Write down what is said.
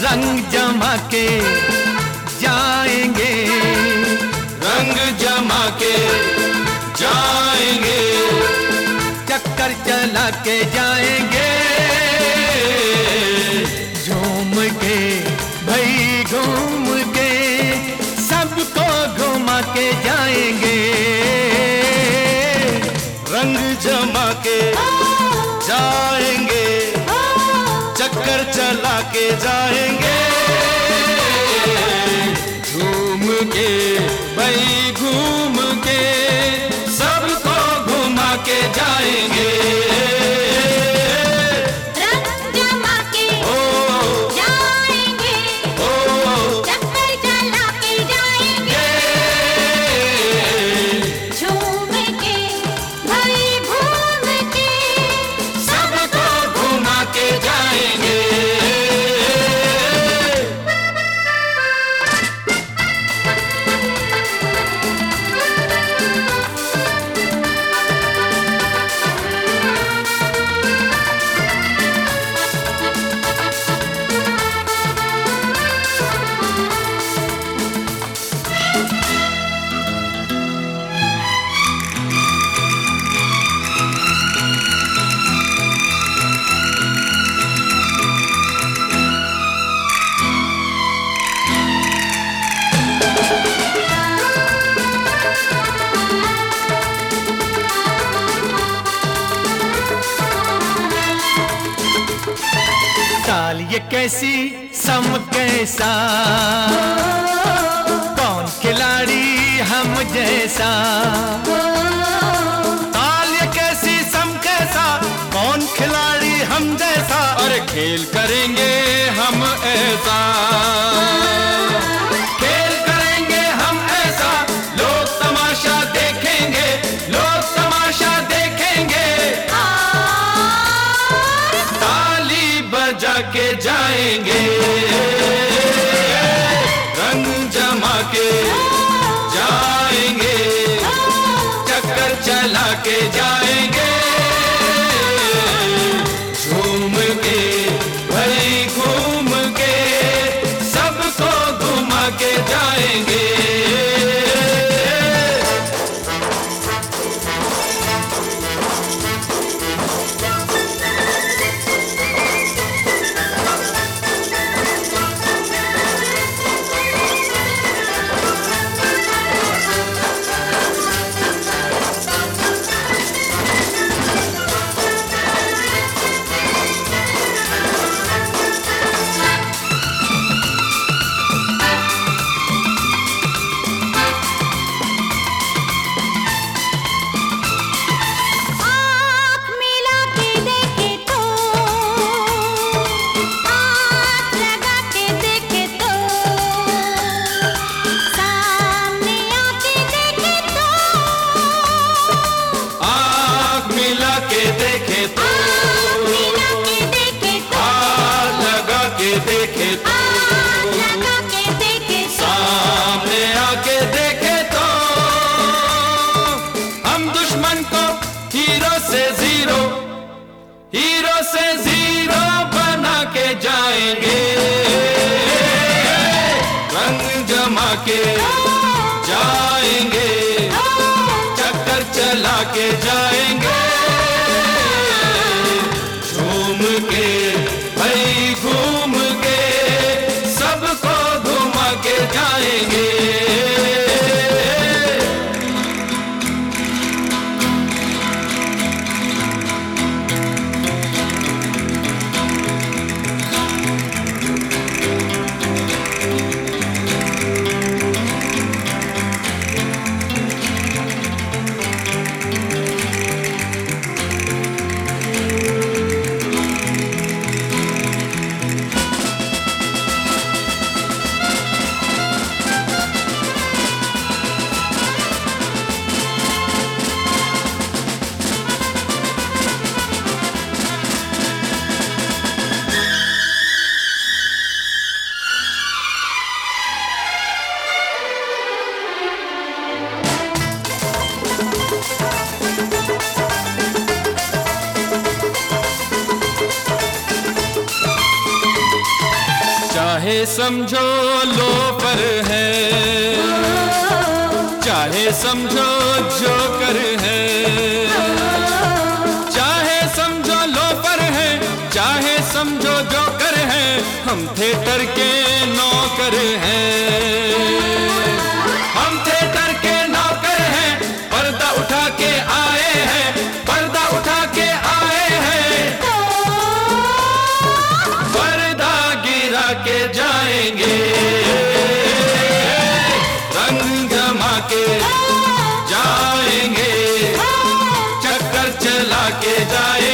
रंग जमा के जाएंगे, रंग जमा के जाएंगे, चक्कर चला के जाएंगे, झूम के भाई घूम के सबको घुमा के जाएंगे, रंग जमा के जाएंगे, चक्कर चला के जाएंगे, झूम के भाई घूम के सबको घुमा के जाएंगे, रंग जमा के जाएंगे, चक्कर चला के जाएंगे, झूम के भाई घूम के सबको घुमा के जाएंगे। साल ये कैसी सम कैसा, कौन खिलाड़ी हम जैसा, साल ये कैसी सम कैसा, कौन खिलाड़ी हम जैसा, अरे खेल करेंगे हम ऐसा, खेल करेंगे हम ऐसा, लोग तमाशा देखेंगे, लोग तमाशा देखेंगे, ताली बजा के जाएंगे, रंग जमा के जाएंगे, चक्कर चला के जाएंगे, झूम के भाई घूम के सबको घुमा के जाएंगे। आँख मिला के देखे तो, हाथ लगा के देखे तो, सामने आके देखे तो, आँख मिला के देखे तो, मिला के देखे तो, हाथ लगा के देखे तो, हाथ लगा के देखे तो, सामने आके देखे तो, हम दुश्मन को हीरो से जीरो, हीरो से जीरो बना के जाएंगे, रंग जमा के जाएंगे, चक्कर चला के जाएंगे, झूम के भाई घूम के सबको घुमा के जाएंगे। चाहे समझो लोफर है, चाहे समझो जोकर है, चाहे समझो लोफर है, चाहे समझो जोकर है, हम थिएटर के नौकर हैं, हम थिएटर के नौकर हैं, पर्दा उठा के आए हैं, पर्दा उठा के आए हैं, पर्दा गिरा के जाएंगे, रंग जमा के जाएंगे, चक्कर चला के जाएंगे।